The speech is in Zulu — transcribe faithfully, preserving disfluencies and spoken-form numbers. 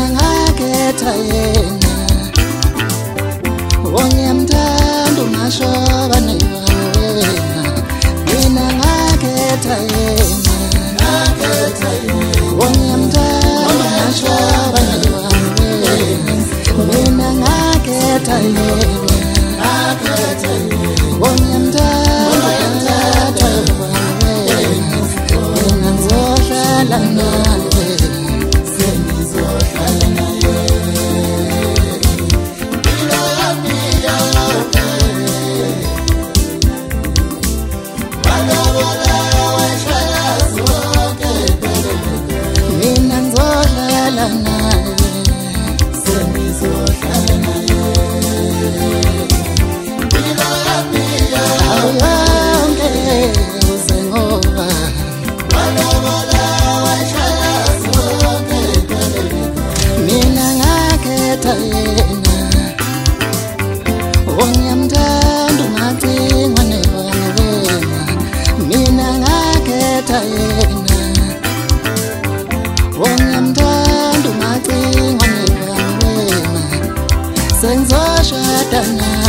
ngakhetha yena ongiyamthanda ungashoba newena mina ngakhetha yena ngakhetha yena ongiyamthanda ungashoba newena mina ngakhetha yena ngakhetha yena ongiyamthanda mina ngizohlala naye ongiyamthanda ungacingwa newena mina ngakhetha yena ongiyamthanda ungacingwa newena sengizoshada naye.